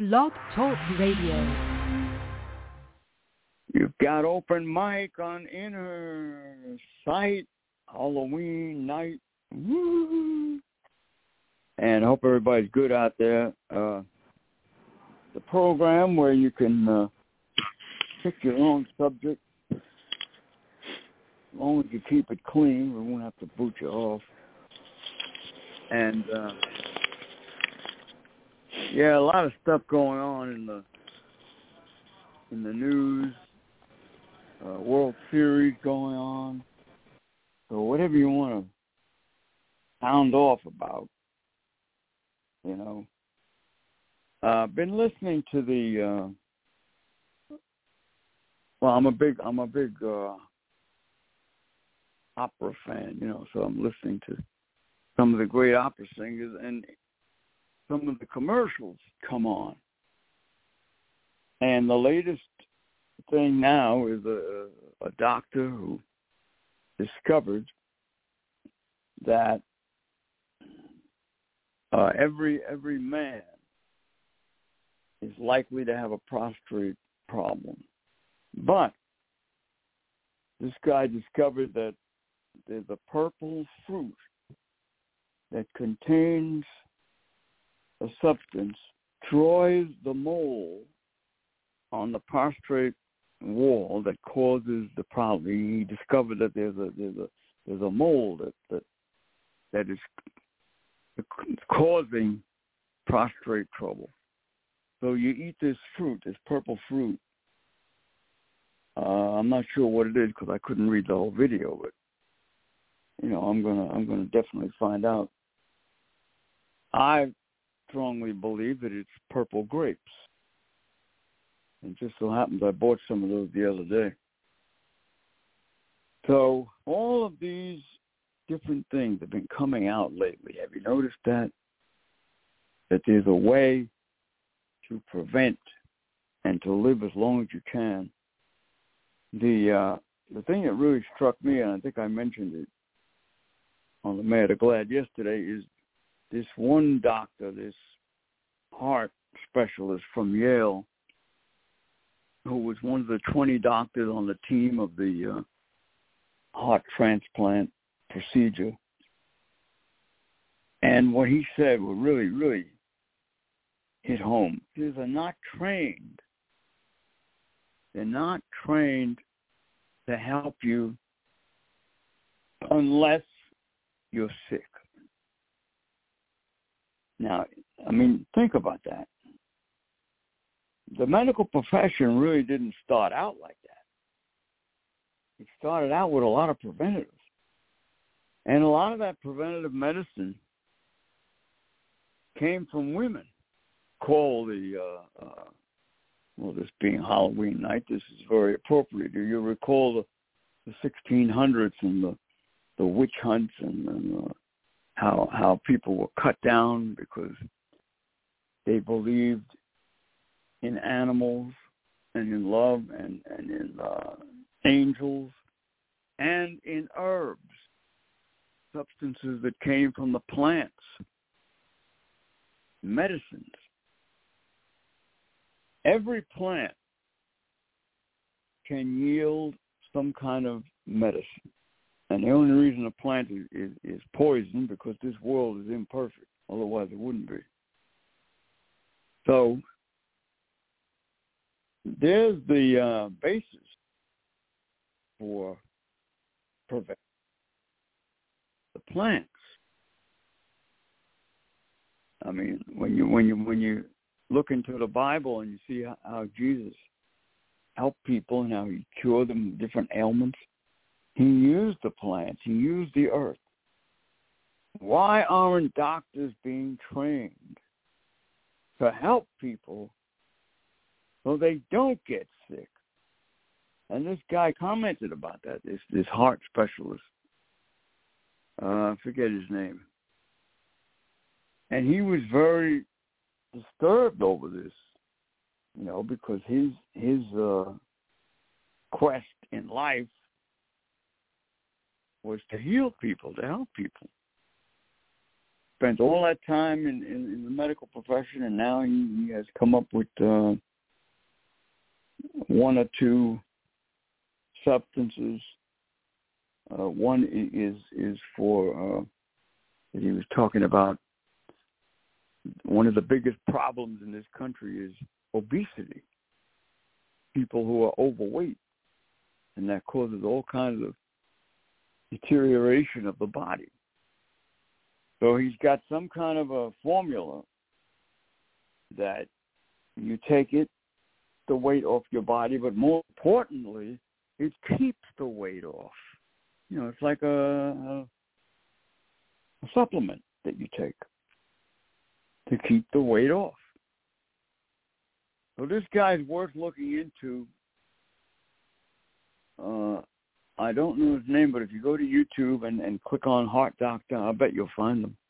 Blog Talk Radio. You've got open mic on Inner Sight, Halloween night. Woo! And I hope everybody's good out there. The program where you can pick your own subject. As long as you keep it clean, we won't have to boot you off. And, yeah, a lot of stuff going on in the news. World Series going on. So whatever you want to sound off about, you know. I've been listening to the. Well, I'm a big opera fan, you know. So I'm listening to some of the great opera singers, and some of the commercials come on. And the latest thing now is a doctor who discovered that every man is likely to have a prostate problem. But this guy discovered that there's a purple fruit that contains a substance, destroys the mole on the prostate wall that causes the problem. He discovered that there's a mole that is causing prostate trouble. So you eat this fruit, this purple fruit. I'm not sure what it is because I couldn't read the whole video, but you know, I'm gonna definitely find out. I strongly believe that it's purple grapes. It just so happens I bought some of those the other day. So all of these different things have been coming out lately. Have you noticed that? That there's a way to prevent and to live as long as you can. The thing that really struck me, and I think I mentioned it on the Mad or Glad yesterday, is this one doctor, this heart specialist from Yale, who was one of the 20 doctors on the team of the heart transplant procedure. And what he said would really, really hit home. They're not trained. They're not trained to help you unless you're sick. Now, I mean, think about that. The medical profession really didn't start out like that. It started out with a lot of preventatives. And a lot of that preventative medicine came from women. Call well, this being Halloween night, this is very appropriate. You recall the 1600s and the witch hunts and how people were cut down because they believed in animals and in love and in angels and in herbs, substances that came from the plants, medicines. Every plant can yield some kind of medicine. And the only reason a plant is poison because this world is imperfect. Otherwise it wouldn't be. So there's the basis for prevention. The plants. I mean, when you look into the Bible and you see how Jesus helped people and how he cured them of different ailments, he used the plants. He used the earth. Why aren't doctors being trained to help people so they don't get sick? And this guy commented about that, this heart specialist. I forget his name. And he was very disturbed over this, you know, because his quest in life was to heal people, to help people. spent all that time in the medical profession, and now he has come up with one or two substances. One is for, he was talking about, one of the biggest problems in this country is obesity. People who are overweight, and that causes all kinds of deterioration of the body. So he's got some kind of a formula that you take it, the weight off your body, but more importantly, it keeps the weight off. You know, it's like a supplement that you take to keep the weight off. So this guy's worth looking into. I don't know his name, but if you go to YouTube and click on Heart Doctor, I bet you'll find him.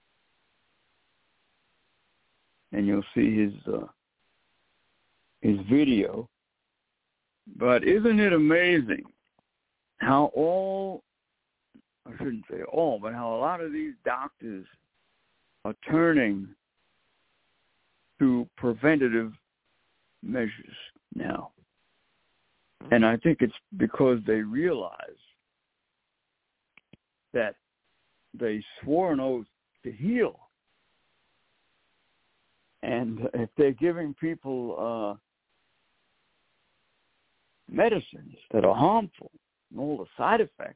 And you'll see his video. But isn't it amazing how I shouldn't say all, but how a lot of these doctors are turning to preventative measures now. And I think it's because they realize that they swore an oath to heal. And if they're giving people medicines that are harmful and all the side effects,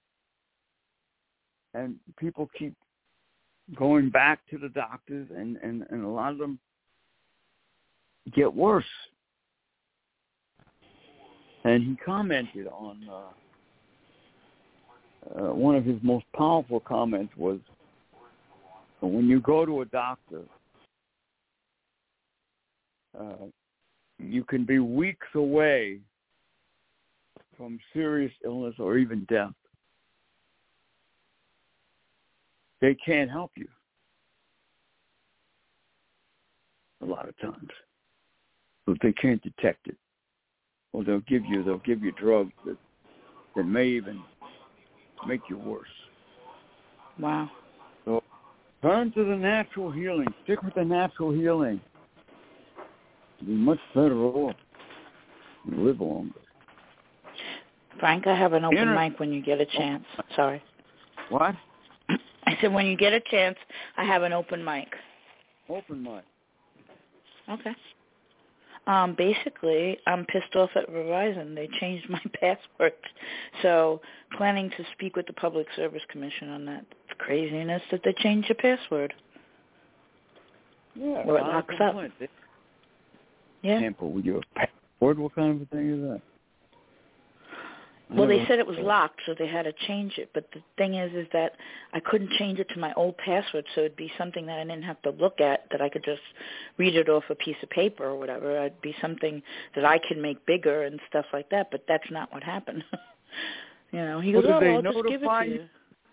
and people keep going back to the doctors, and a lot of them get worse. And he commented on one of his most powerful comments was, when you go to a doctor, you can be weeks away from serious illness or even death. They can't help you a lot of times, but they can't detect it. Or they'll give you drugs that may even make you worse. Wow. So turn to the natural healing. Stick with the natural healing. You'll be much better off and live longer. Frank, I have an open mic when you get a chance. Sorry. What? I said when you get a chance, I have an open mic. Open mic. Okay. Basically, I'm pissed off at Verizon. They changed my password. So, planning to speak with the Public Service Commission on that craziness that they changed your password. Yeah. Or it locks up. Yeah. Tamper with your password? What kind of a thing is that? Well, they said it was locked, so they had to change it. But the thing is that I couldn't change it to my old password, so it'd be something that I didn't have to look at, that I could just read it off a piece of paper or whatever. It'd be something that I can make bigger and stuff like that, but that's not what happened. You know, he goes, I'll just give it to you.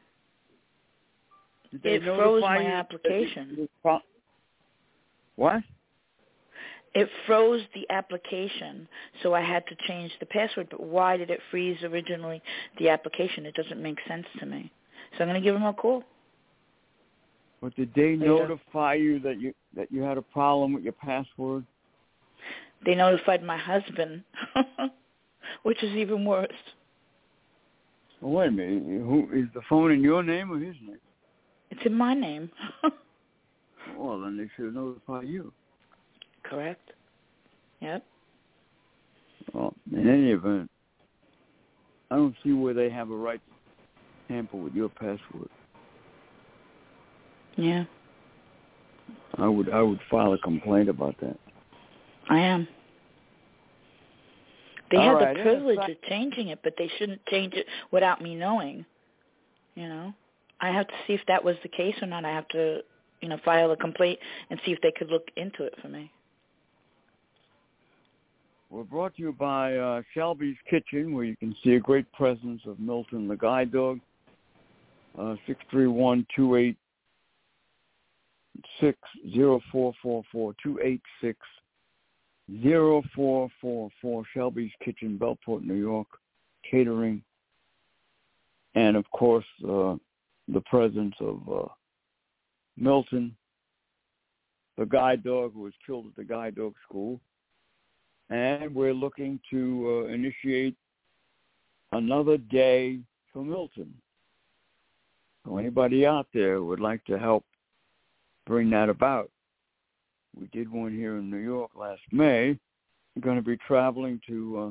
It froze my application. What? It froze the application, so I had to change the password. But why did it freeze originally the application? It doesn't make sense to me. So I'm going to give them a call. But did they notify you that you had a problem with your password? They notified my husband, which is even worse. Well, wait a minute. Who is the phone in your name or his name? It's in my name. Well, then they should notify you. Correct. Yep. Well, in any event, I don't see where they have a right to tamper with your password. Yeah. I would file a complaint about that. I am. They had the privilege of changing it, but they shouldn't change it without me knowing. You know, I have to see if that was the case or not. I have to, file a complaint and see if they could look into it for me. We're brought to you by Shelby's Kitchen, where you can see a great presence of Milton the Guide Dog. 631-286-0444, 286-0444, Shelby's Kitchen, Bellport, New York, catering. And, of course, the presence of Milton, the guide dog who was killed at the guide dog school. And we're looking to initiate another day for Milton. So anybody out there who would like to help bring that about. We did one here in New York last May. We're going to be traveling to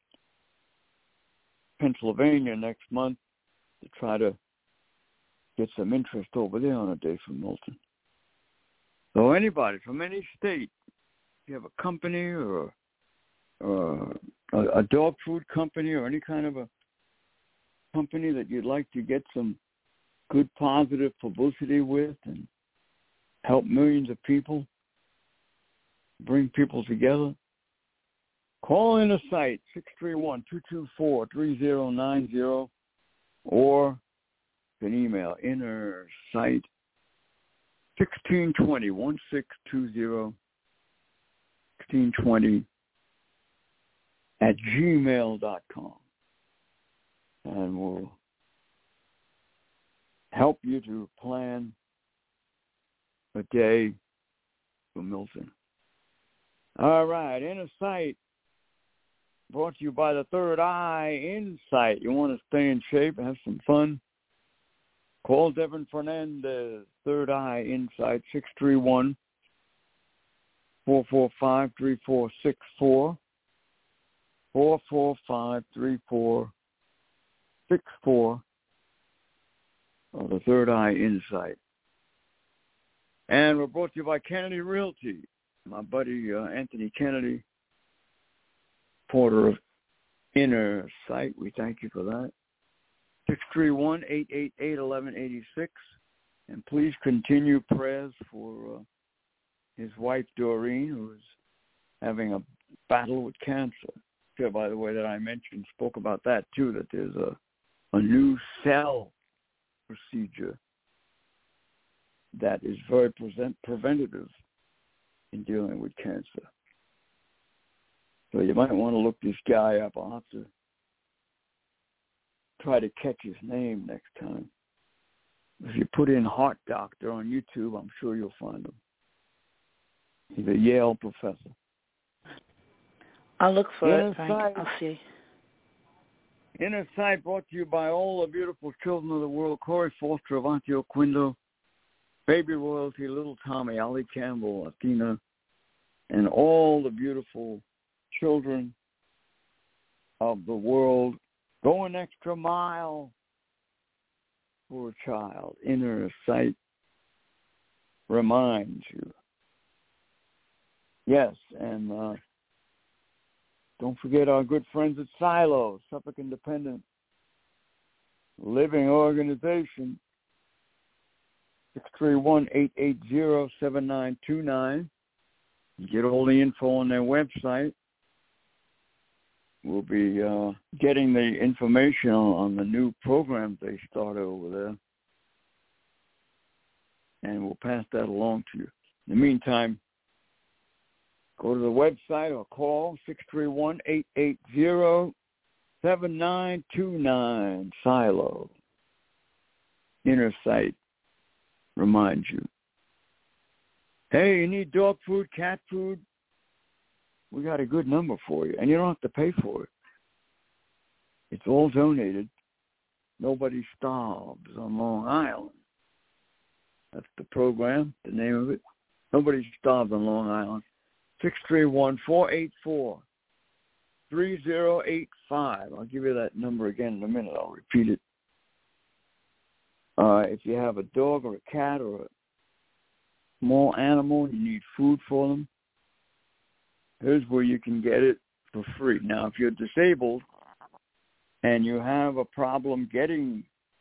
Pennsylvania next month to try to get some interest over there on a day for Milton. So anybody from any state, if you have a company or a dog food company or any kind of a company that you'd like to get some good positive publicity with and help millions of people, bring people together, call in a site, 631-224-3090, or you can email innersite 1620 @gmail.com, and we'll help you to plan a day for Milton. All right, Inner Sight, brought to you by the Third Eye Insight. You want to stay in shape, have some fun? Call Devin Fernandez, Third Eye Insight, 631-445-3464, 445-3464, of the Third Eye Insight. And we're brought to you by Kennedy Realty. My buddy Anthony Kennedy, porter of Inner Sight, we thank you for that. 631-888-1186. And please continue prayers for his wife, Doreen, who is having a battle with cancer. Yeah, by the way, that I mentioned, spoke about that too, that there's a new cell procedure that is very preventative in dealing with cancer. So you might want to look this guy up. I'll have to try to catch his name next time. If you put in Heart Doctor on YouTube, I'm sure you'll find him. He's a Yale professor. I'll look for it, Frank. I'll see. Inner Sight brought to you by all the beautiful children of the world, Corey Foster, Avanti Oquindo, Baby Royalty, Little Tommy, Ali Campbell, Athena, and all the beautiful children of the world. Go an extra mile for a child. Inner Sight reminds you. Yes, and don't forget our good friends at Silo, Suffolk Independent Living Organization, 631-880-7929. Get all the info on their website. We'll be getting the information on the new programs they started over there, and we'll pass that along to you. In the meantime, go to the website or call 631-880-7929. Silo. Inner Sight reminds you. Hey, you need dog food, cat food? We got a good number for you, and you don't have to pay for it. It's all donated. Nobody starves on Long Island. That's the program, the name of it. Nobody starves on Long Island. 631-484-3085. I'll give you that number again in a minute. I'll repeat it. If you have a dog or a cat or a small animal, you need food for them, here's where you can get it for free. Now, if you're disabled and you have a problem getting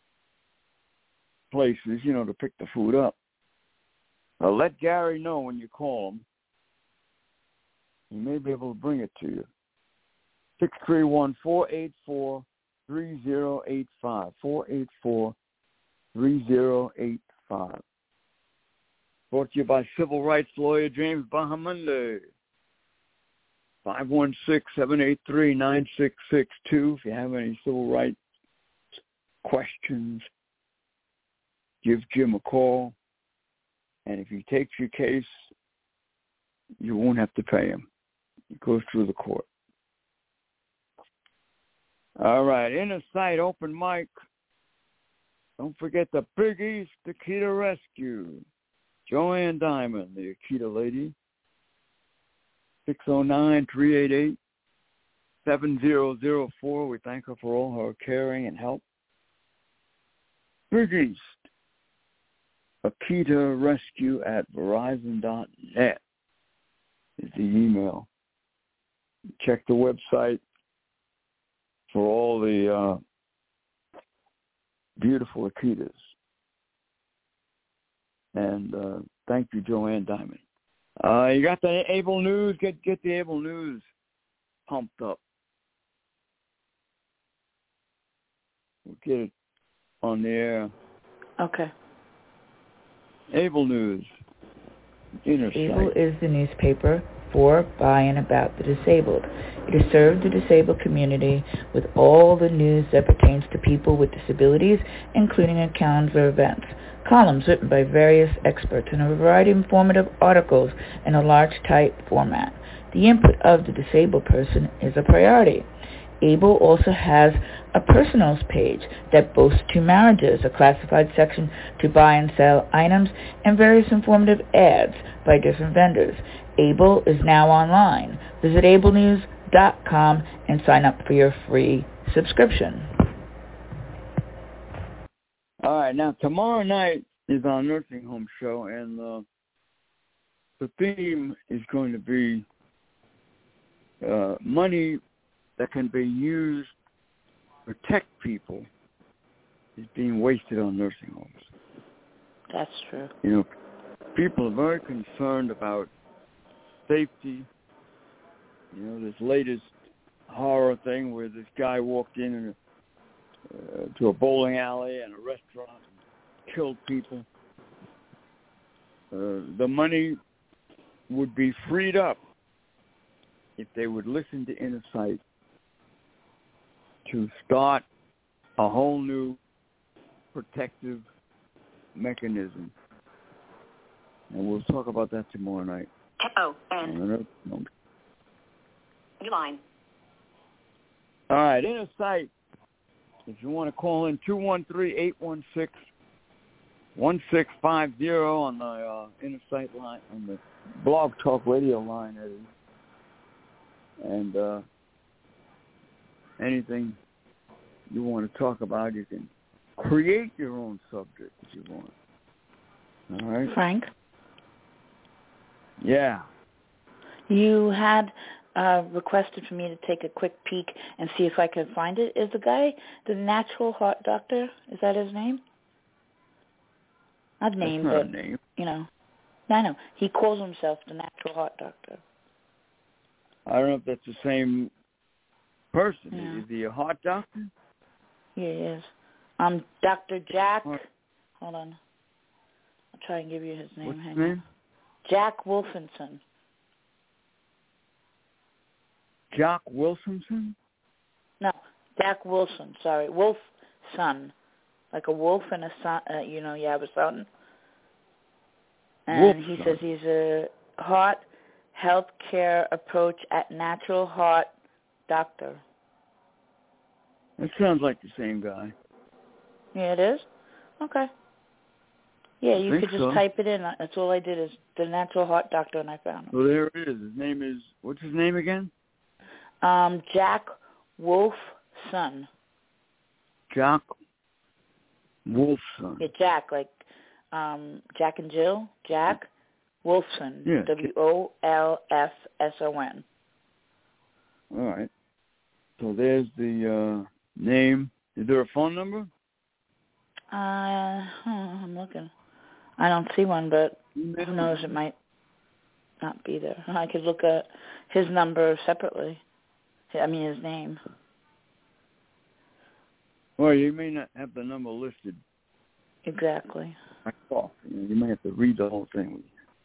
places, to pick the food up, let Gary know when you call him. He may be able to bring it to you. 631-484-3085. 484-3085. Brought to you by civil rights lawyer James Bahamonde. 516-783-9662. If you have any civil rights questions, give Jim a call. And if he takes your case, you won't have to pay him. It goes through the court. All right, Inner Sight Open Mic. Don't forget the Big East Akita Rescue. Joanne Diamond, the Akita lady. 609-388-7004. We thank her for all her caring and help. Big East Akita Rescue at Verizon.net is the email. Check the website for all the beautiful Akitas. And thank you, Joanne Diamond. You got the Able News? Get the Able News pumped up. We'll get it on the air. Okay. Able News. Inner Sight. Able is the newspaper for, by, and about the disabled. It has served the disabled community with all the news that pertains to people with disabilities, including accounts of events, columns written by various experts, and a variety of informative articles in a large type format. The input of the disabled person is a priority. Able also has a personals page that boasts 2 marriages, a classified section to buy and sell items, and various informative ads by different vendors. Able is now online. Visit ablenews.com and sign up for your free subscription. All right, now tomorrow night is our nursing home show, and the theme is going to be money that can be used to protect people is being wasted on nursing homes. That's true. You know, people are very concerned about safety. You know, this latest horror thing where this guy walked in to a bowling alley and a restaurant and killed people. The money would be freed up if they would listen to Inner Sight to start a whole new protective mechanism. And we'll talk about that tomorrow night. New line. All right, Inner Sight. If you want to call in, 213-816-1650 on the Inner Sight line, on the Blog Talk Radio line, that is. And anything you want to talk about, you can create your own subject if you want. All right? Frank? Yeah. You had requested for me to take a quick peek and see if I could find it. Is the guy the Natural Heart Doctor? Is that his name? Not name, That's not but, a name. you know. I know. He calls himself the Natural Heart Doctor. I don't know if that's the same person. Yeah. Is he a heart doctor? Yeah, he is. Dr. Jack. Hold on. I'll try and give you his name. What's Hang his name? on. Jack Wolfenson. Jack Wilsonson? No, Jack Wilson. Sorry, Wolf son, like a wolf and a son. You have a son. And Wolf he son. says he's a heart health care approach at Natural Heart Doctor. That sounds like the same guy. Yeah, it is? Okay. Yeah, you could just so. type it in. That's all I did is the Natural Heart Doctor, and I found him. Well, there it is. His name is, what's his name again? Jack Wolfson. Jack Wolfson. Yeah, Jack, like Jack and Jill. Jack Wolfson. Yeah. Wolfson. All right. So there's the name. Is there a phone number? I'm looking. I don't see one, but who knows? It might not be there. I could look at his number separately. I mean, his name. Well, you may not have the number listed. Exactly. You may have to read the whole thing.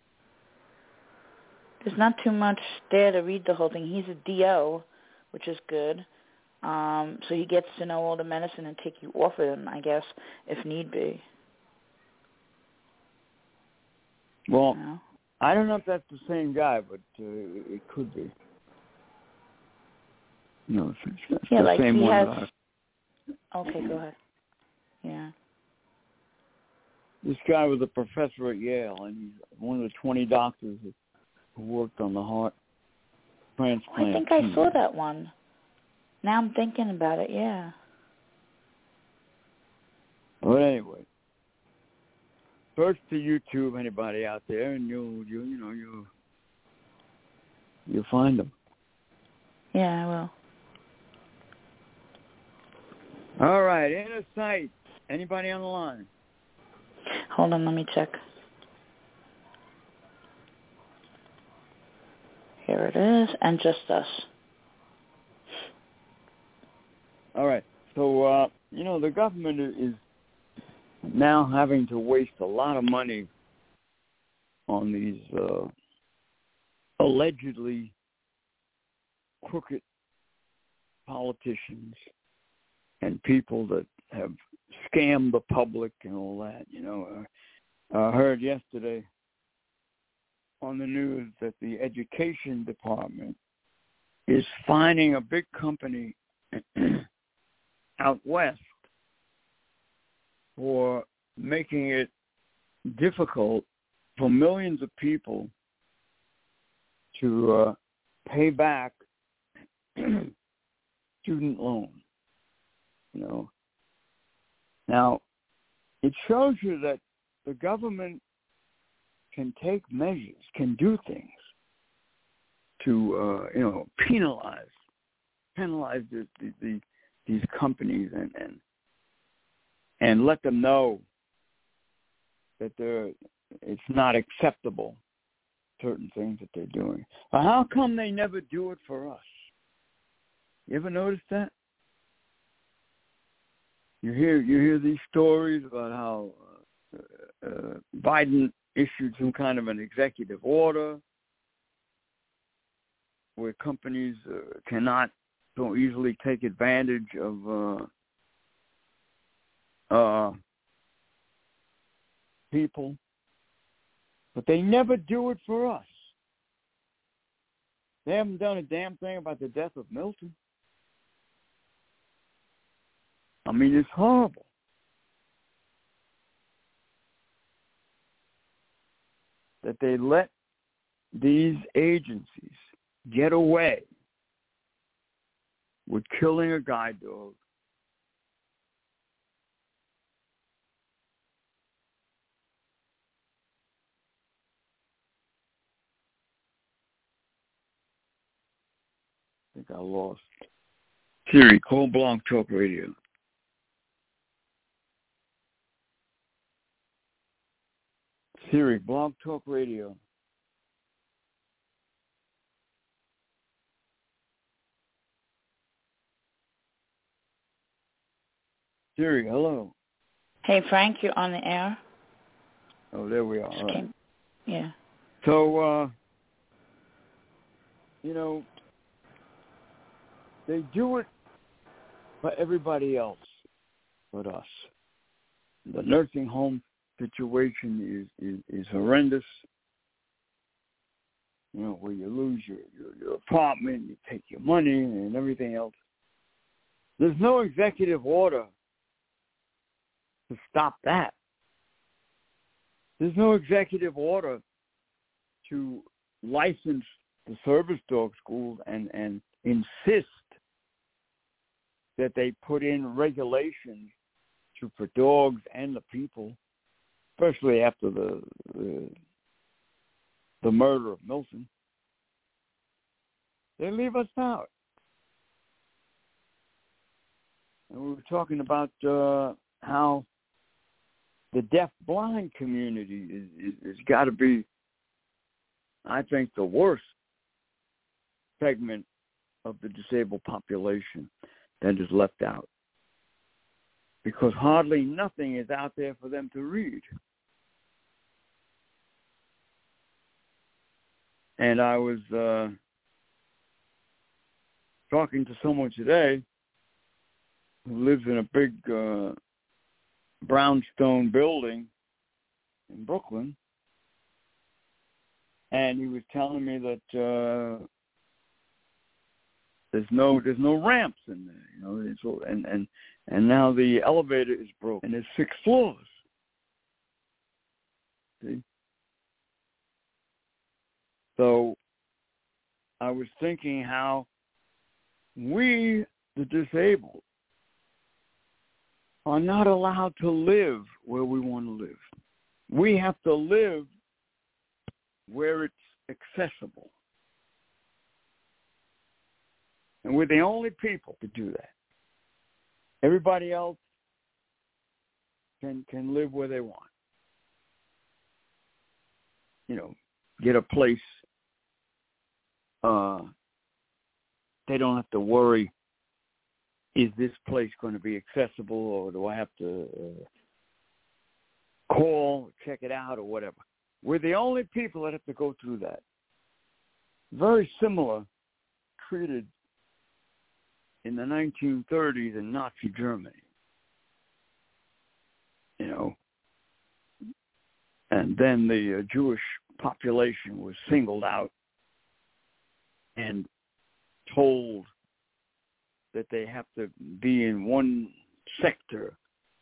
There's not too much there to read the whole thing. He's a DO, which is good. So he gets to know all the medicine and take you off of him, I guess, if need be. Well, I don't know if that's the same guy, but it could be. No, it's yeah, the like same he one. has. Okay, go ahead. Yeah. This guy was a professor at Yale, and he's one of the 20 doctors who worked on the heart transplant. I think I saw that one. Now I'm thinking about it, yeah. But anyway, search to YouTube, anybody out there, and you'll find them. Yeah, I will. All right, Inner Sight. Anybody on the line? Hold on, let me check. Here it is, and just us. All right. So, the government is now having to waste a lot of money on these allegedly crooked politicians and people that have scammed the public and all that. I heard yesterday on the news that the education department is fining a big company out west for making it difficult for millions of people to pay back student loans. Now, it shows you that the government can take measures, can do things to, penalize these companies and let them know that it's not acceptable, certain things that they're doing. But how come they never do it for us? You ever notice that? You hear these stories about how Biden issued some kind of an executive order where companies cannot so easily take advantage of people, but they never do it for us. They haven't done a damn thing about the death of Milton. I mean, it's horrible. That they let these agencies get away with killing a guide dog. I think I lost. Siri, call Blog Talk Radio. Siri, Blog Talk Radio. Siri, hello. Hey, Frank, you're on the air. Oh, there we are. All right. Yeah. So, they do it for everybody else but us. The nursing home situation is horrendous. Where you lose your apartment, you take your money and everything else. There's no executive order to stop that. There's no executive order to license the service dog schools and insist that they put in regulations for dogs and the people, especially after the murder of Milton. They leave us out. And we were talking about how the deaf-blind community is got to be, I think, the worst segment of the disabled population that is left out. Because hardly nothing is out there for them to read. And I was talking to someone today who lives in a big brownstone building in Brooklyn. And he was telling me that there's no ramps in there, and now the elevator is broken, and there's 6 floors. See? So I was thinking how we, the disabled, are not allowed to live where we want to live. We have to live where it's accessible. And we're the only people to do that. Everybody else can live where they want. Get a place. They don't have to worry, is this place going to be accessible, or do I have to call, check it out, or whatever. We're the only people that have to go through that. Very similar treated in the 1930s in Nazi Germany. And then the Jewish population was singled out and told that they have to be in one sector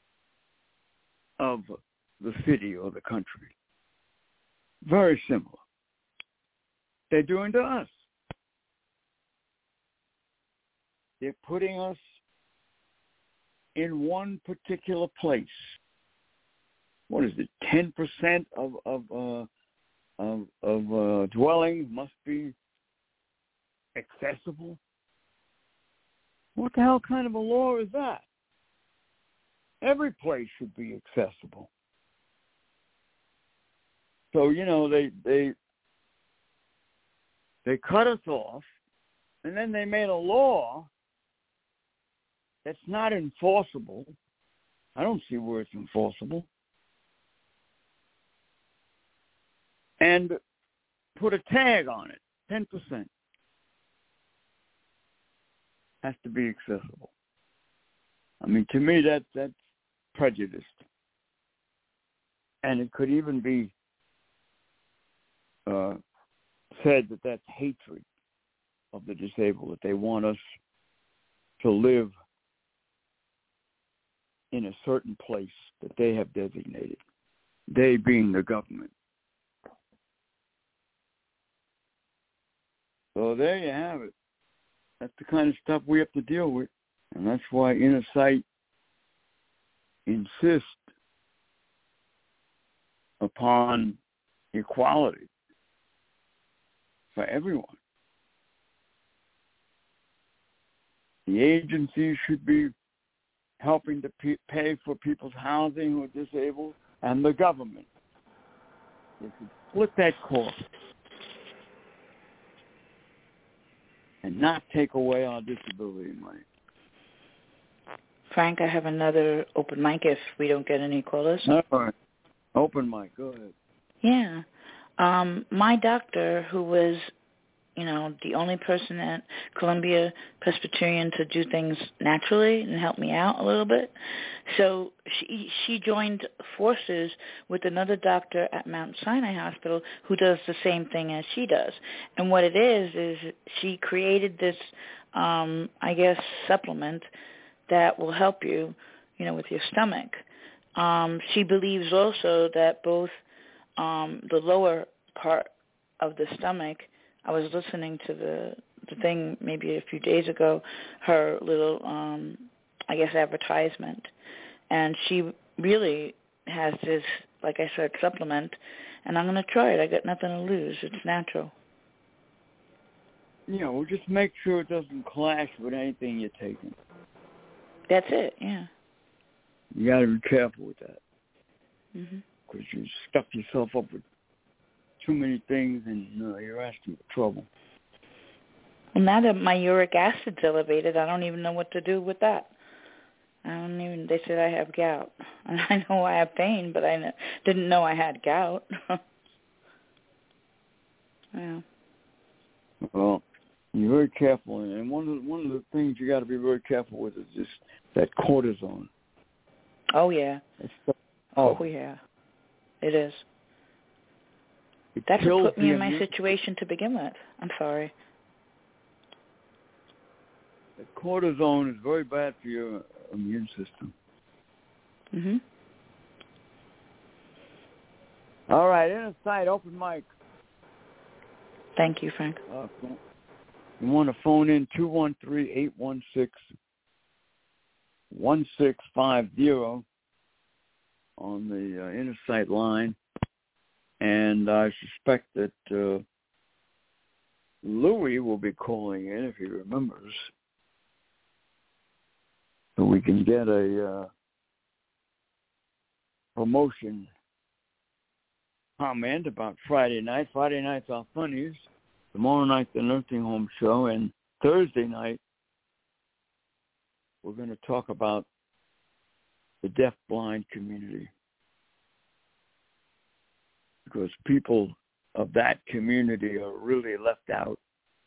of the city or the country. Very similar. They're doing to us. They're putting us in one particular place. What is it? 10% of dwellings must be accessible. What the hell kind of a law is that? Every place should be accessible. So they cut us off, and then they made a law that's not enforceable. I don't see where it's enforceable. And put a tag on it, 10%. Has to be accessible. I mean, to me, that's prejudiced. And it could even be said that that's hatred of the disabled, that they want us to live in a certain place that they have designated, they being the government. So there you have it. That's the kind of stuff we have to deal with. And that's why Inner Sight insists upon equality for everyone. The agencies should be helping to pay for people's housing who are disabled, and the government. They should split that cost and not take away our disability money. Frank, I have another open mic if we don't get any callers. All right. Open mic. Go ahead. Yeah. My doctor, who was, the only person at Columbia Presbyterian to do things naturally and help me out a little bit. So she joined forces with another doctor at Mount Sinai Hospital who does the same thing as she does. And what it is she created this, supplement that will help you, with your stomach. She believes also that both the lower part of the stomach, I was listening to the thing maybe a few days ago, her little, advertisement. And she really has this, like I said, supplement. And I'm going to try it. I got nothing to lose. It's natural. Well, just make sure it doesn't clash with anything you're taking. That's it, yeah. You got to be careful with that. Mm-hmm. Because you stuff yourself up with too many things, and you're asking for trouble. Well, now that my uric acid's elevated, I don't even know what to do with that. They said I have gout. And I know I have pain, but I didn't know I had gout. Yeah. Well, you're very careful, and one of the things you got to be very careful with is just that cortisone. Oh, yeah. Oh, yeah. It is. That's what put me in my situation to begin with. I'm sorry. The cortisone is very bad for your immune system. Mhm. All right, Inner Sight, open mic. Thank you, Frank. You want to phone in 213-816-1650 on the Inner Sight line. And I suspect that Louis will be calling in if he remembers, so we can get a promotion comment about Friday night. Friday nights are funnies. Tomorrow night, the nursing home show. And Thursday night, we're going to talk about the deaf-blind community, because people of that community are really left out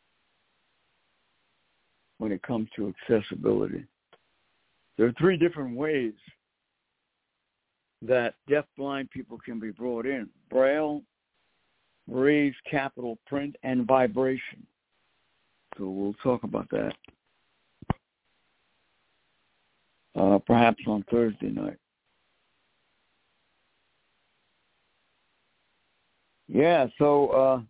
when it comes to accessibility. There are 3 different ways that deaf-blind people can be brought in: Braille, raised capital print, and vibration. So we'll talk about that perhaps on Thursday night. Yeah, so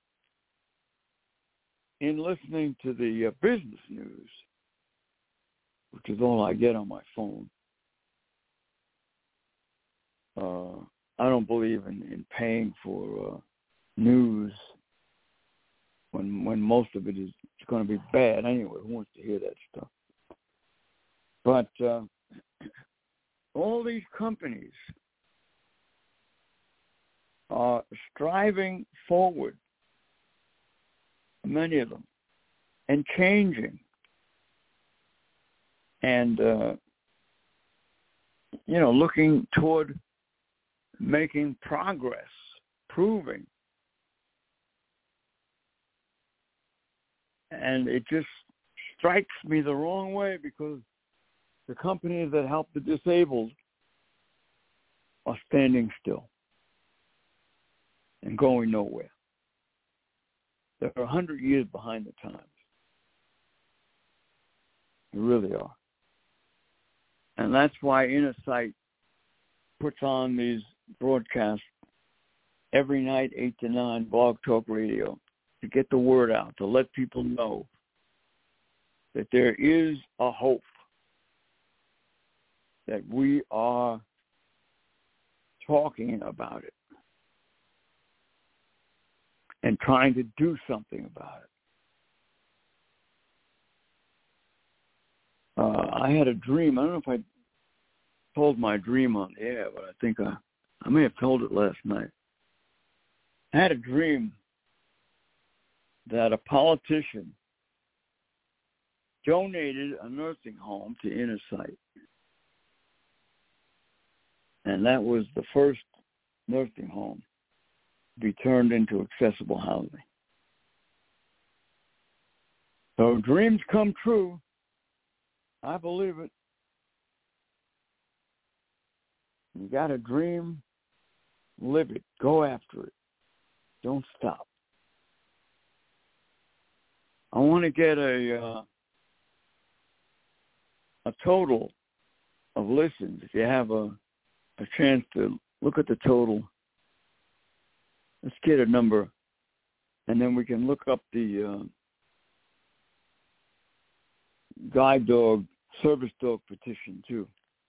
in listening to the business news, which is all I get on my phone, I don't believe in paying for news when most of it is going to be bad anyway. Who wants to hear that stuff? But all these companies are striving forward, many of them, and changing. And, looking toward making progress, proving. And it just strikes me the wrong way, because the companies that help the disabled are standing still and going nowhere. They're 100 years behind the times. They really are. And that's why Inner Sight puts on these broadcasts every night, 8 to 9, Blog Talk Radio, to get the word out, to let people know that there is a hope, that we are talking about it and trying to do something about it. I had a dream. I don't know if I told my dream on the air, but I think I may have told it last night. I had a dream that a politician donated a nursing home to Inner Sight. And that was the first nursing home to be turned into accessible housing. So dreams come true. I believe it. You got a dream, live it, go after it. Don't stop. I want to get a total of listens. If you have a chance to look at the total, let's get a number, and then we can look up the guide dog, service dog petition too.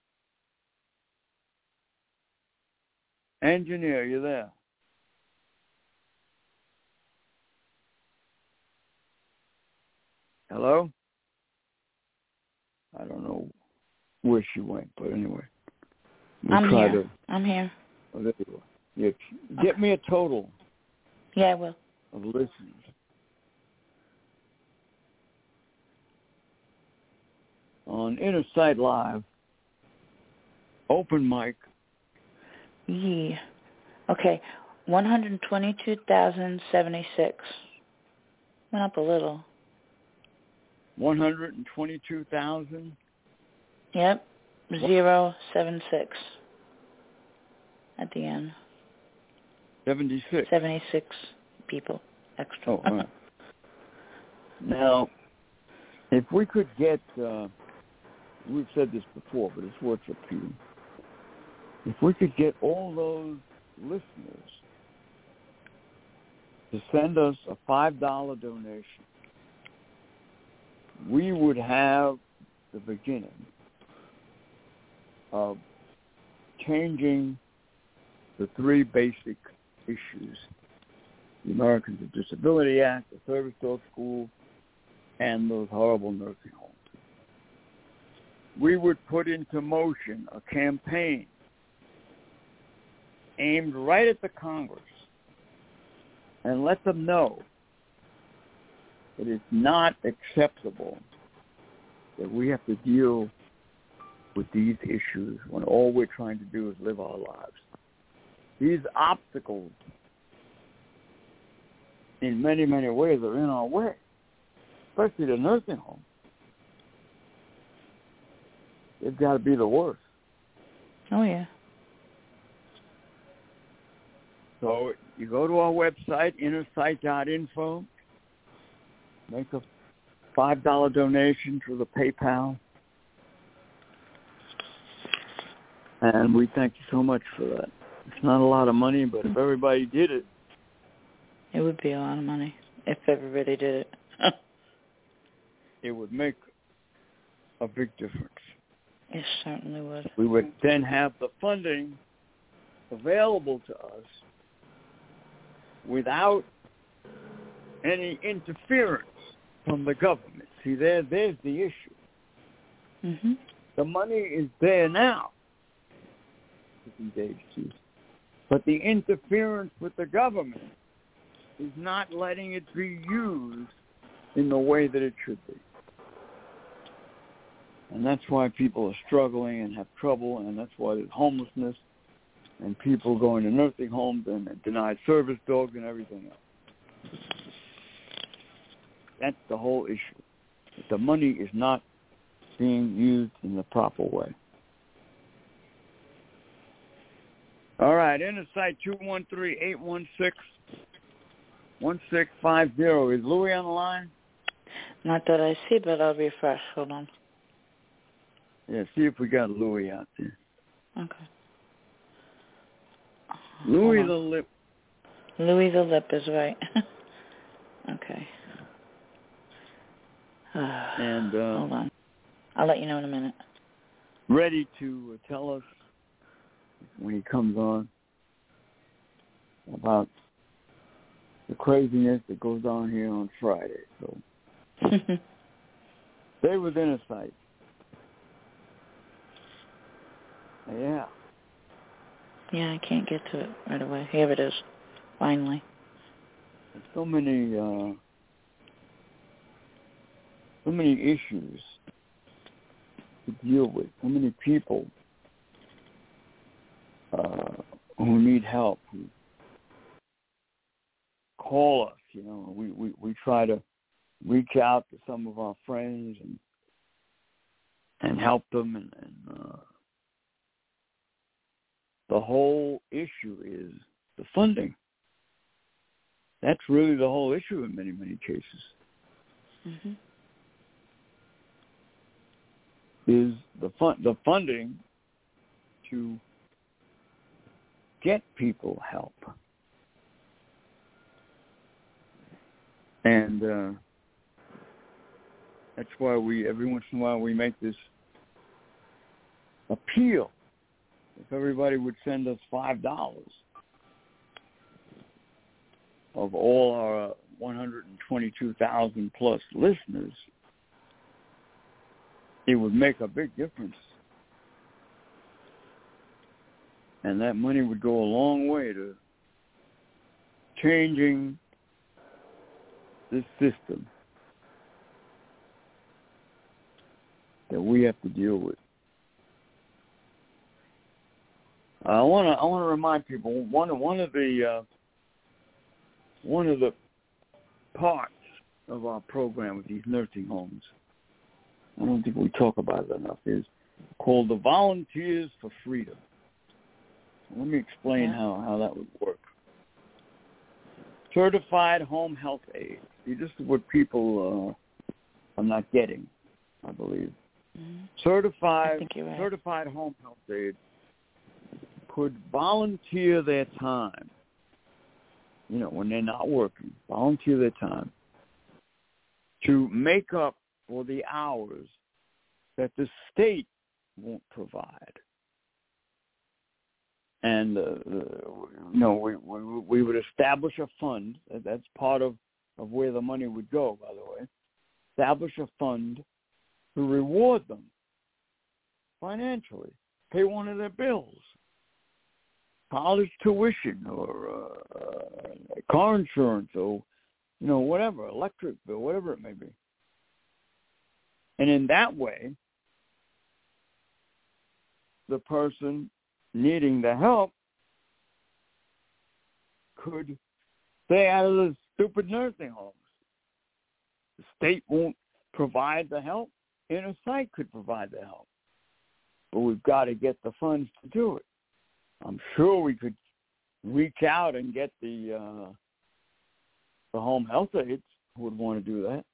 Engineer, you there? Hello? I don't know where she went, but anyway. I'm here. I'm here. Oh, there you are. Yeah, get me a total. Yeah, I will. Of listens. On Inner Sight Live, open mic. Yeah. Okay. 122,076. Went up a little. 122,000? Yep. 076 at the end. 76. 76. people extra. Oh, right. Now, if we could get, we've said this before, but it's worth repeating. If we could get all those listeners to send us a $5 donation, we would have the beginning of changing the three basic issues: the Americans with Disability Act, the Service Dog School, and those horrible nursing homes. We would put into motion a campaign aimed right at the Congress and let them know that it's not acceptable that we have to deal with these issues when all we're trying to do is live our lives. These obstacles, in many, many ways, are in our way, especially the nursing home. They've got to be the worst. Oh, yeah. So you go to our website, innersight.info, make a $5 donation through the PayPal, and we thank you so much for that. It's not a lot of money, but if everybody did it, it would be a lot of money if everybody did it. It would make a big difference. It certainly would. We would then have the funding available to us without any interference from the government. See, there's the issue. Mm-hmm. The money is there now with these agencies, but the interference with the government is not letting it be used in the way that it should be. And that's why people are struggling and have trouble, and that's why there's homelessness and people going to nursing homes and denied service dogs and everything else. That's the whole issue. The money is not being used in the proper way. All right, Innersight 213-816-1650. Is Louis on the line? Not that I see, but I'll refresh. Hold on. Yeah, see if we got Louis out there. Okay. Louis the Lip. Louis the Lip is right. Okay. And hold on. I'll let you know in a minute. Ready to tell us when he comes on about the craziness that goes on here on Friday. So stay with Innersight. Yeah. Yeah, I can't get to it right away. Here it is. Finally. There's so many issues to deal with. So many people who need help, who call us. You know, we try to reach out to some of our friends and help them, and the whole issue is the funding. That's really the whole issue in many, many cases. Mm-hmm. Is the funding to get people help. And that's why every once in a while we make this appeal. If everybody would send us $5 of all our 122,000 plus listeners, it would make a big difference. And that money would go a long way to changing this system that we have to deal with. I want to remind people one of the parts of our program with these nursing homes, I don't think we talk about it enough, is called the Volunteers for Freedom. Let me explain how that would work. certified home health aid. See, this is what people are not getting, I believe. Mm-hmm. Certified I think you're right. Certified home health aid could volunteer their time, when they're not working, volunteer their time to make up for the hours that the state won't provide. And, we would establish a fund. That's part of where the money would go, by the way. Establish a fund to reward them financially, pay one of their bills, college tuition or car insurance or, whatever, electric bill, whatever it may be. And in that way, the person needing the help could stay out of the stupid nursing homes. The state won't provide the help. Inner Sight could provide the help. But we've got to get the funds to do it. I'm sure we could reach out and get the home health aides who would want to do that,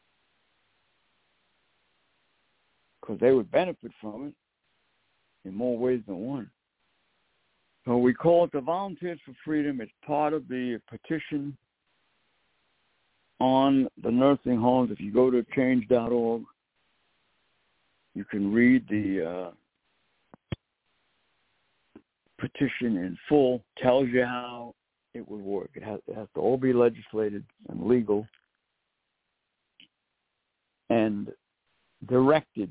because they would benefit from it in more ways than one. So we call it the Volunteers for Freedom. It's part of the petition on the nursing homes. If you go to change.org, you can read the petition in full. Tells you how it would work. It has to all be legislated and legal and directed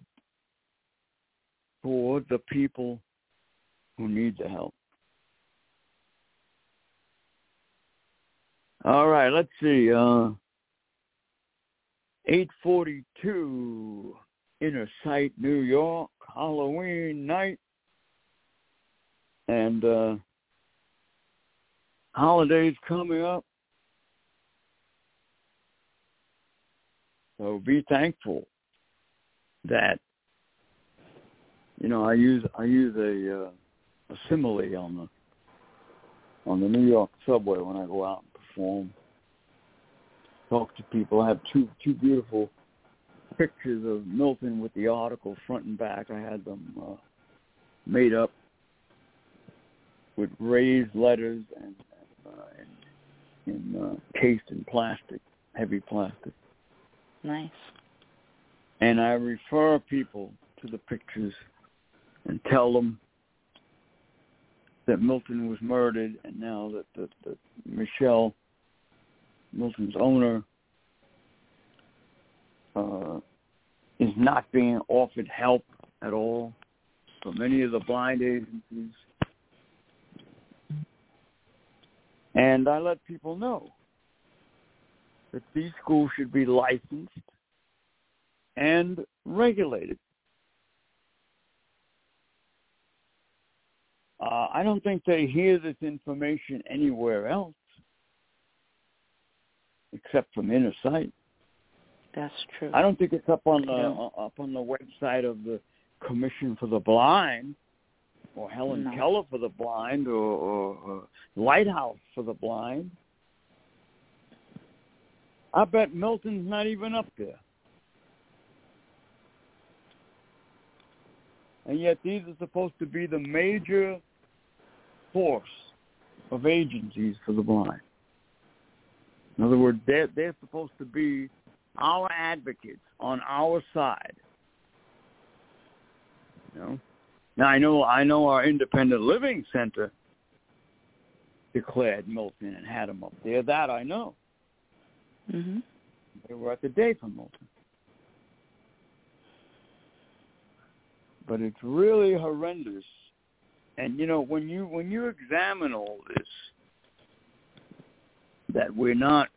for the people who need the help. All right, let's see. 842 Inner Sight, New York, Halloween night. And holidays coming up. So be thankful that, I use a simile on the New York subway when I go out and perform, talk to people. I have two beautiful pictures of Milton with the article front and back. I had them made up with raised letters and cased in plastic, heavy plastic. Nice. And I refer people to the pictures and tell them that Milton was murdered, and now that Michelle, Milton's owner, is not being offered help at all from any of the blind agencies. And I let people know that these schools should be licensed and regulated. I don't think they hear this information anywhere else except from Inner Sight. That's true. I don't think it's up on the website of the Commission for the Blind, or Helen Keller for the Blind, or Lighthouse for the Blind. I bet Milton's not even up there. And yet these are supposed to be the major force of agencies for the blind. In other words, they're supposed to be our advocates on our side. Now I know our Independent Living Center declared Milton and had him up there. That I know. Mm-hmm. They were at the day for Milton. But it's really horrendous. And when you examine all this, that we're not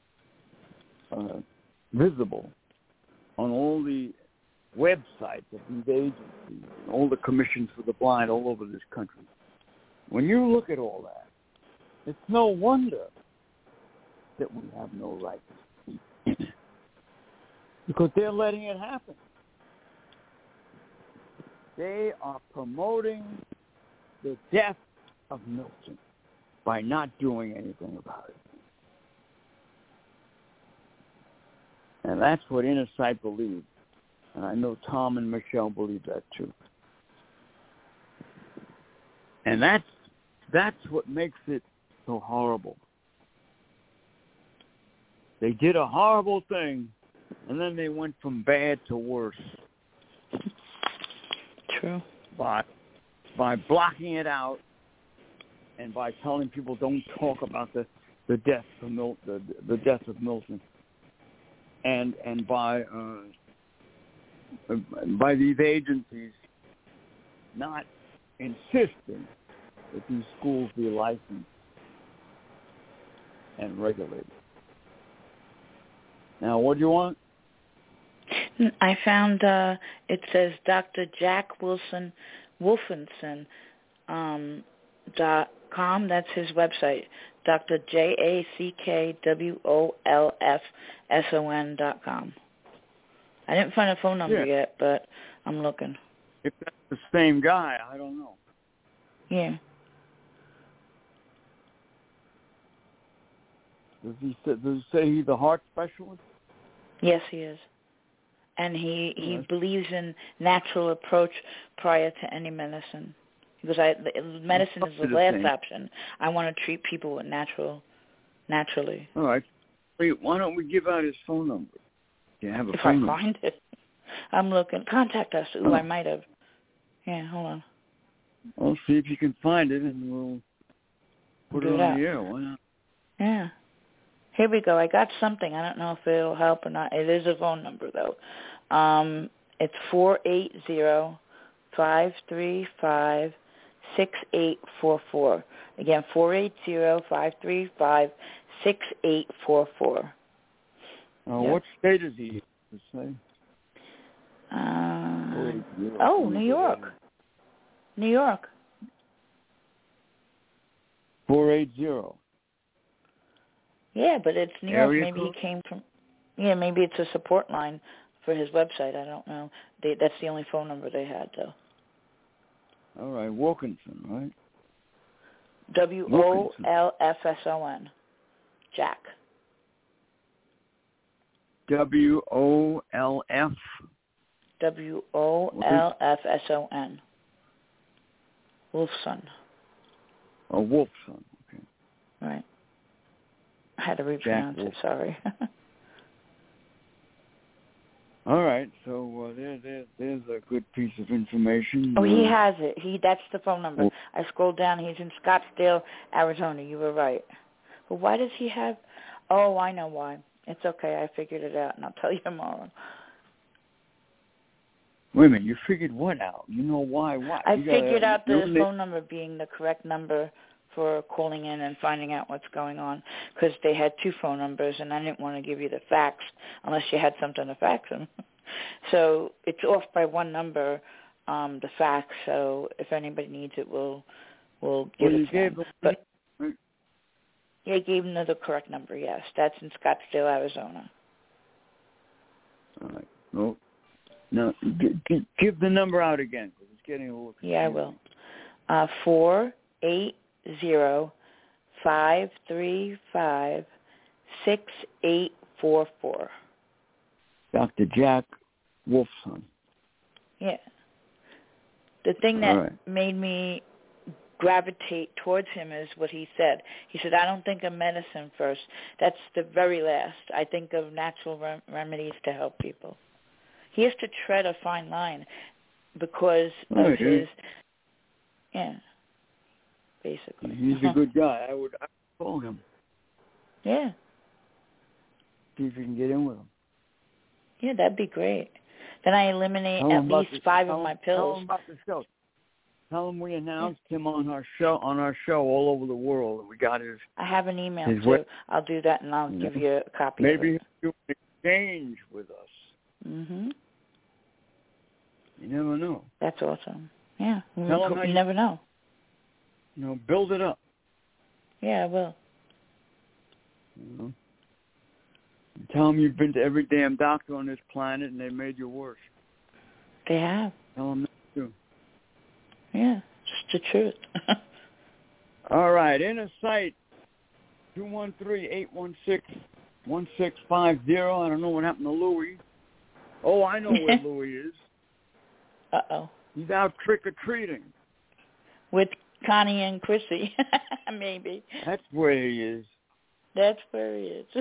visible on all the websites of these agencies, and all the commissions for the blind all over this country. When you look at all that, it's no wonder that we have no rights. Because they're letting it happen. They are promoting the death of Milton by not doing anything about it. And that's what Inner Sight believes. And I know Tom and Michelle believe that too. And that's what makes it so horrible. They did a horrible thing, and then they went from bad to worse. True. By blocking it out and by telling people don't talk about the death of the death of Milton, and by these agencies not insisting that these schools be licensed and regulated. Now, what do you want? I found it says Dr. Jack Wolfson .com. That's his website. Dr. JACKWOLFSON.com. I didn't find a phone number yet, but I'm looking. If that's the same guy, I don't know. Yeah. Does he say he's a heart specialist? Yes, he is. And he believes in natural approach prior to any medicine. Because medicine is the last option. I want to treat people with naturally. All right. Wait, why don't we give out his phone number? Do you have a if phone number? I find it. I'm looking. Contact us. Ooh, I might have. Yeah, hold on. I'll see if you can find it, and we'll put it on the air. Why not? Yeah. Here we go. I got something. I don't know if it'll help or not. It is a phone number, though. It's 480-535-6844. Again, 480-535-6844. What state is he in, to say? New York. New York. 480. Yeah, but it's New York. Area Maybe code? he came from... Yeah, maybe it's a support line for his website. I don't know. That's the only phone number they had, though. All right, Wilkinson, right? WOLFSON. Jack. WOLF? WOLFSON. Wolfson. Oh, Wolfson, okay. Right. I had to repronounce it, sorry. All right, so there's a good piece of information. Oh, he has it. That's the phone number. I scrolled down. He's in Scottsdale, Arizona. You were right. But why does he have... Oh, I know why. It's okay. I figured it out, and I'll tell you tomorrow. Wait a minute. You figured what out? You know why? Why? I figured out the phone number being the correct number for calling in and finding out what's going on, because they had two phone numbers, and I didn't want to give you the fax unless you had something to fax them. So it's off by one number, the fax. So if anybody needs it, we'll give it to them. But yeah, I gave them the correct number. Yes, that's in Scottsdale, Arizona. All right. Well, now give the number out again, because it's getting a little confusing. Yeah, I will. 480-535-6844. Dr. Jack Wolfson. Yeah. The thing that made me gravitate towards him is what he said. He said, I don't think of medicine first. That's the very last. I think of natural remedies to help people. He has to tread a fine line because of his... Yeah. Basically. He's a good guy. I would call him. Yeah. See if you can get in with him. Yeah, that'd be great. Then I eliminate at least 5 of my pills. Tell him about the show. Tell him we announced him on our show all over the world. We got his... I have an email, too. I'll do that, and I'll give you a copy of it. Maybe he'll do an exchange with us. Mm-hmm. You never know. That's awesome. Yeah. You never know. You know, build it up. Yeah, I will. You know? Tell them you've been to every damn doctor on this planet and they made you worse. They have. Tell them that too. Yeah, just the truth. All right, Inner Sight, 213-816-6000. 1650. I don't know what happened to Louis. Oh, I know where Louis is. Uh-oh. He's out trick-or-treating. With Connie and Chrissy, maybe. That's where he is. That's where he is.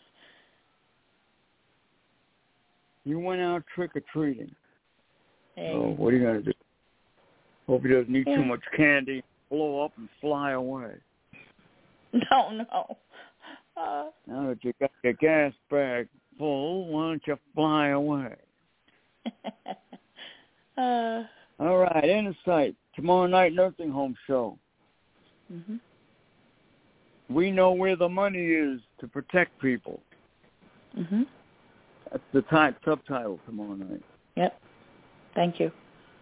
He went out trick-or-treating. Hey. Oh, what are you going to do? Hope he doesn't eat too much candy, blow up, and fly away. No. Now that you got your gas bag full, why don't you fly away? All right, Inner Sight, tomorrow night nursing home show. Mm-hmm. We know where the money is to protect people. Mm-hmm. That's the subtitle tomorrow night. Yep. Thank you.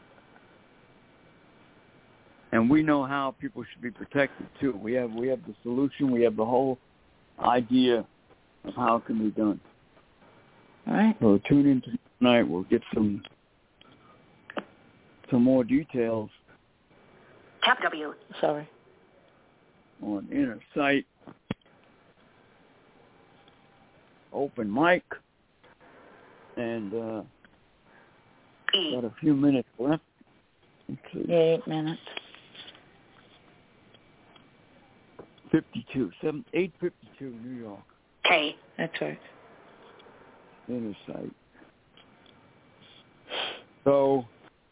And we know how people should be protected too. We have the solution. We have the whole idea of how it can be done. All right. So tune in tonight. We'll get some more details. Tap W. Sorry. On Inner Sight. Open mic. And got a few minutes left. Let's see. 8 minutes. 8:52, New York. Okay, that's right. Inner Sight. So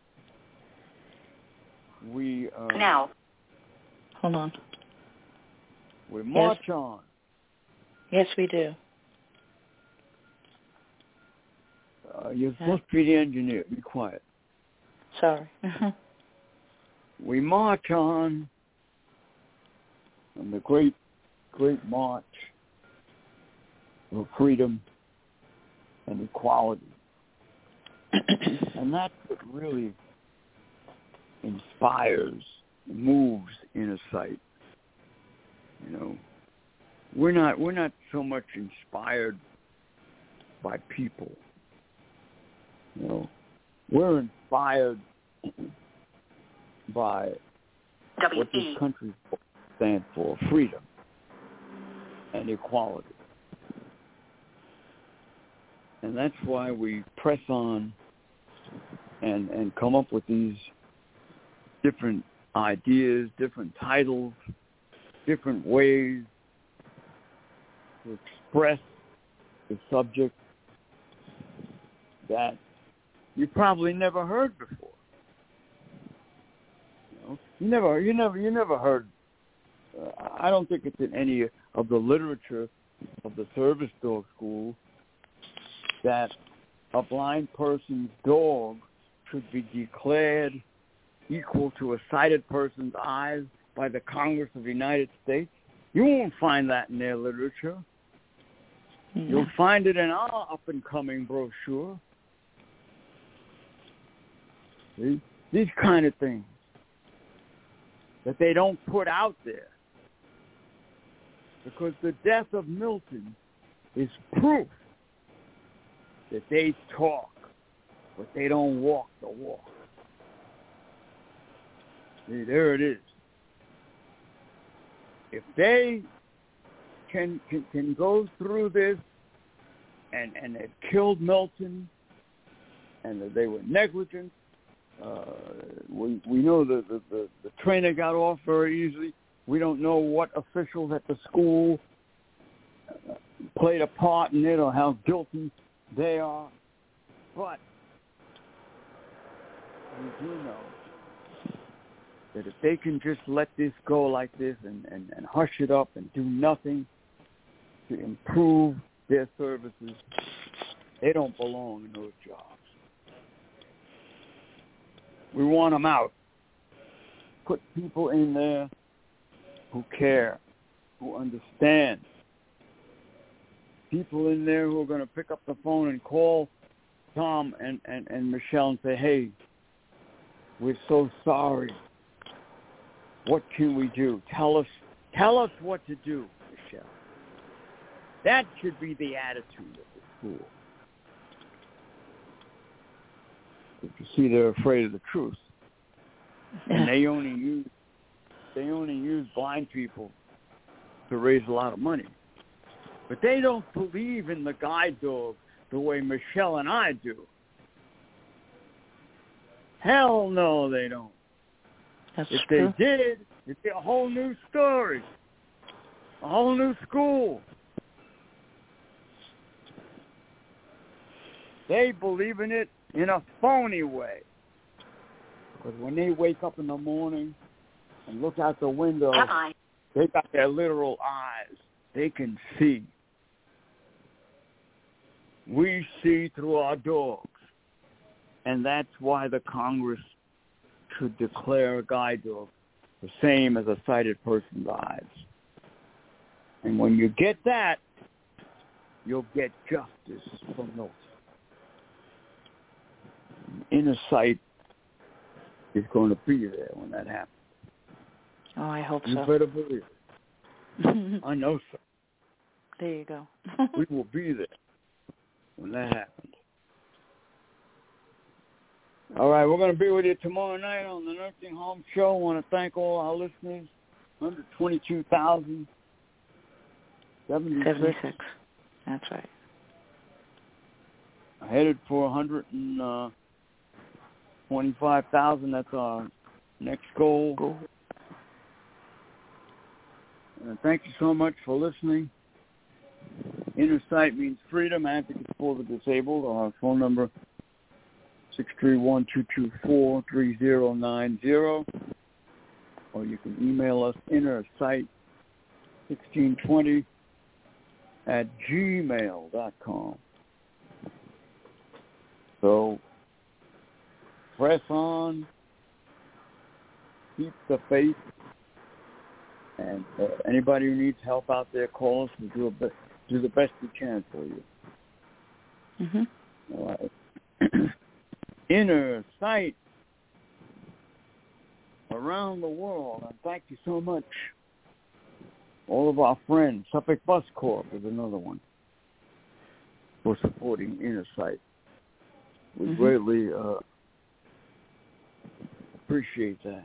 we now. Hold on. We march on. Yes, we do. You're supposed to be the engineer. Be quiet. Sorry. We march on the great march of freedom and equality. And that's what really inspires, moves Inner Sight. You know, we're not so much inspired by people. You know, we're inspired by what this country stands for: freedom and equality. And that's why we press on and come up with these different ideas, different titles, different ways to express the subject that you probably never heard before. You never heard. I don't think it's in any of the literature of the service dog school that a blind person's dog should be declared equal to a sighted person's eyes by the Congress of the United States. You won't find that in their literature. Yeah. You'll find it in our up-and-coming brochure. See? These kind of things that they don't put out there. Because the death of Milton is proof that they talk, but they don't walk the walk. See, there it is. If they can go through this and they've killed Milton and that they were negligent, we know the trainer got off very easily. We don't know what officials at the school played a part in it or how guilty they are. But we do know that if they can just let this go like this and hush it up and do nothing to improve their services, they don't belong in those jobs. We want them out. Put people in there who care, who understand. People in there who are going to pick up the phone and call Tom and Michelle and say, hey, we're so sorry. What can we do? Tell us what to do, Michelle. That should be the attitude of the school. But you see, they're afraid of the truth. And they only use blind people to raise a lot of money. But they don't believe in the guide dog the way Michelle and I do. Hell no, they don't. That's if true. they did, it'd be a whole new story, a whole new school. They believe in it in a phony way. Because when they wake up in the morning and look out the window, they got their literal eyes. They can see. We see through our dogs. And that's why the Congress should declare a guide dog the same as a sighted person's eyes. And when you get that, you'll get justice from those. Inner sight is going to be there when that happens. Oh, I hope you so. Better believe it. I know so. There you go. We will be there when that happens. All right, we're going to be with you tomorrow night on the Nursing Home Show. I want to thank all our listeners. 122,076. That's right. Headed for 125,000. That's our next goal. Cool. Thank you so much for listening. Inner Sight means freedom. Advocates for the disabled. Our phone number 631-224-3090. Or you can email us innersight1620@gmail.com. So press on, keep the faith, and anybody who needs help out there, call us and do the best we can for you. Mm-hmm. All right. Inner Sight around the world, and thank you so much. All of our friends, Suffolk Bus Corp is another one, for supporting Inner Sight. We greatly appreciate that.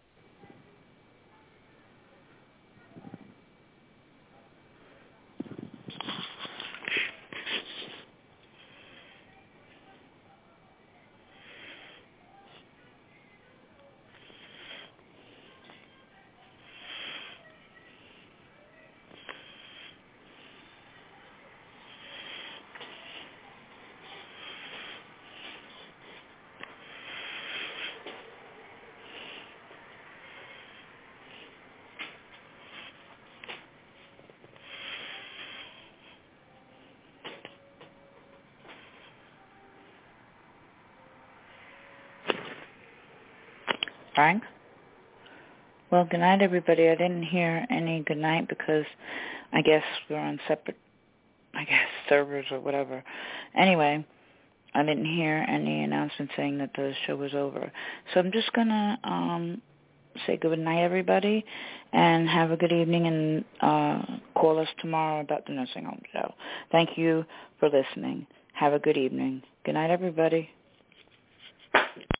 Frank? Well, good night, everybody. I didn't hear any good night because I guess we're on separate, servers or whatever. Anyway, I didn't hear any announcement saying that the show was over. So I'm just going to say good night, everybody, and have a good evening, and call us tomorrow about the Nursing Home Show. Thank you for listening. Have a good evening. Good night, everybody.